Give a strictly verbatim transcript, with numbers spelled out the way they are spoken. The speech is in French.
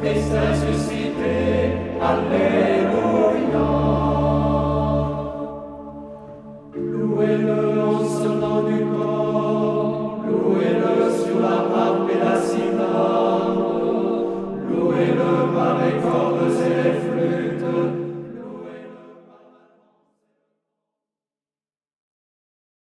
Christ ressuscité, Alléluia. Louez-le en sonnant du corps, louez-le sur la harpe et la cithare, louez-le par les cordes.